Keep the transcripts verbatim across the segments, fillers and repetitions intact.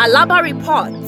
Alaba reports.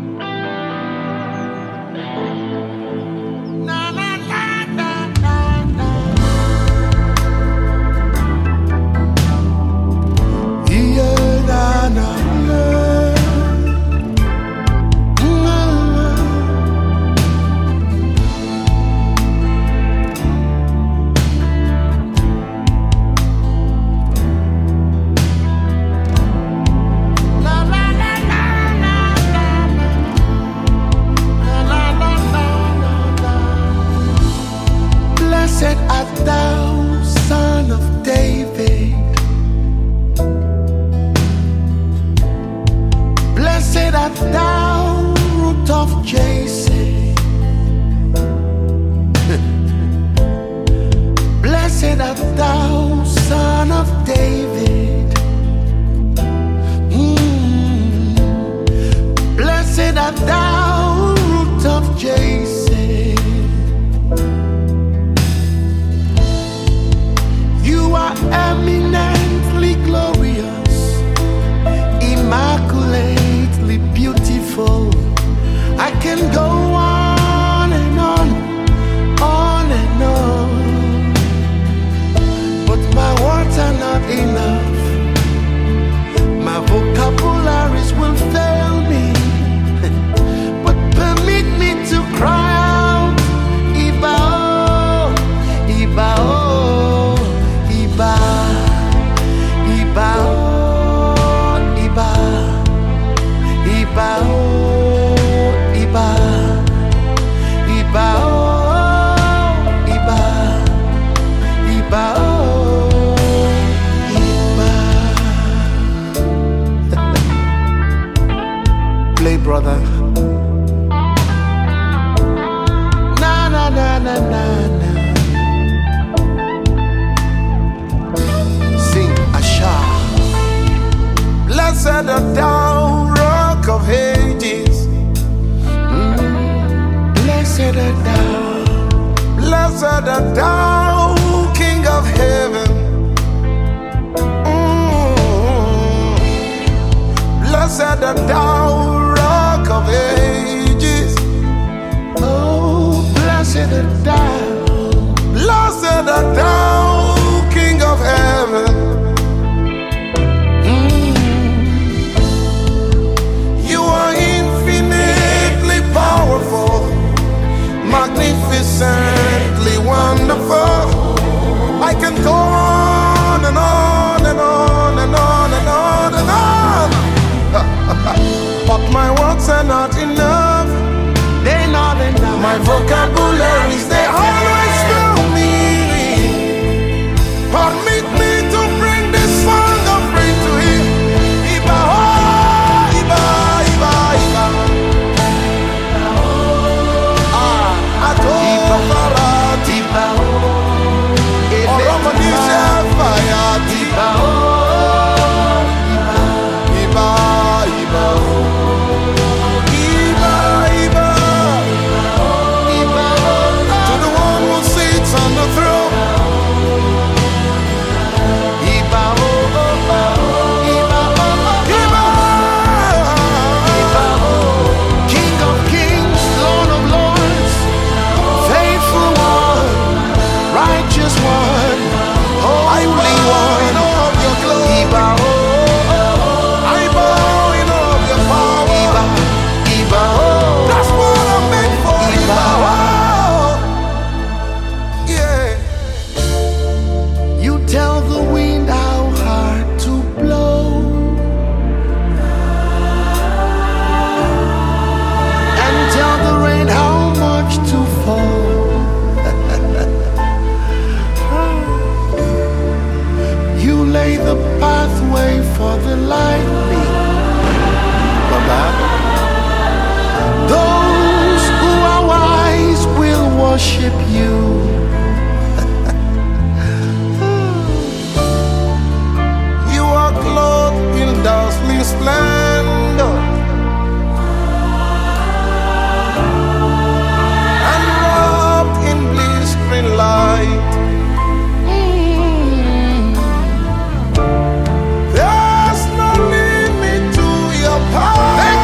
Blessed art thou, Son of David. Blessed art thou, Root of Jesse. Blessed art thou, Son of David. Mm. Blessed art thou, Root of Jesse. You are eminently glorious, immaculately beautiful. I can go on and on, on and on, but my words are not enough. My vocabularies will fail me, but permit me to cry out, Ibao, Ibao. Iba, Iba, oh, Iba, Iba, oh, Iba, Iba, oh, Iba, Iba, oh, Iba. Play, brother. Na na na na na na. Blessed art thou, Rock of Ages. Mm. Blessed art thou, blessed art thou, King of Heaven. Mm. Blessed art thou, Rock of Ages. Oh, blessed art thou, blessed art thou, King of Heaven. Powerful, magnificently wonderful. I can go on and on and on and on and on and on. But my words are not enough. They're not enough. My vocabularies, they always fail me. Permit me to bring this song of praise to Him. Iba, oh, Iba, Iba, Iba. Worship you. You are clothed in dazzling splendor and wrapped in blistering light. Mm. There's no limit to your power.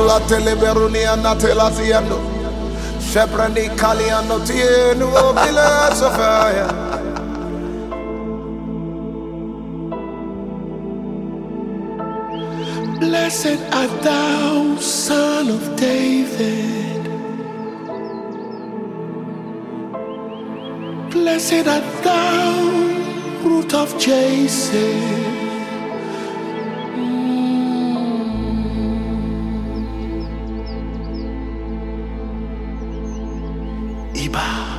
Ola teleberuni anatela tiendo. Sheprani kali anotienu obile sofaya. Blessed art thou, Son of David. Blessed art thou, Root of Jesse. Mm. Iba.